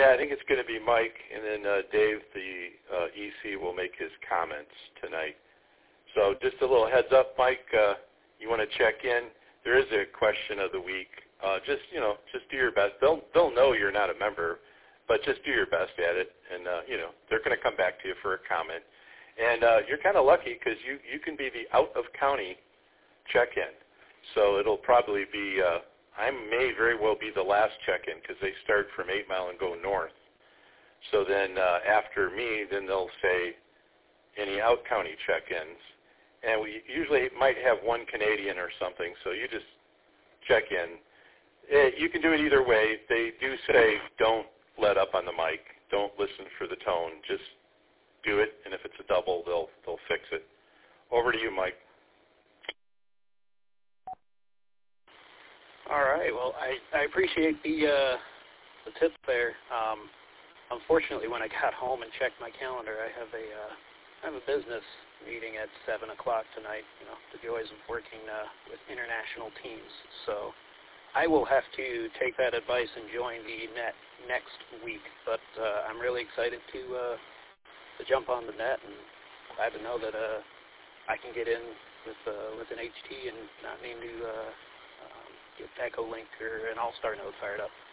Yeah, I think it's going to be Mike, and then Dave, the EC, will make his comments tonight. So just a little heads up, Mike, you want to check in. There is a question of the week. Just do your best. They'll know you're not a member, but just do your best at it, and they're going to come back to you for a comment. And you're kind of lucky because you can be the out-of-county check-in. So it'll probably be, I may very well be the last check-in because they start from 8 Mile and go north. So then after me, then they'll say any out-county check-ins. And we usually might have one Canadian or something, so you just check in. You can do it either way. They do say don't let up on the mic. Don't listen for the tone. Just do it, and if it's a double, they'll fix it. Over to you, Mike. All right. Well, I appreciate the tip there. Unfortunately, when I got home and checked my calendar, I have a business meeting at 7 o'clock tonight. The joys of working with international teams. So I will have to take that advice and join the net next week. But I'm really excited to jump on the net, and glad to know that I can get in with an HT and not need to get Echo Link or an All-Star node fired up.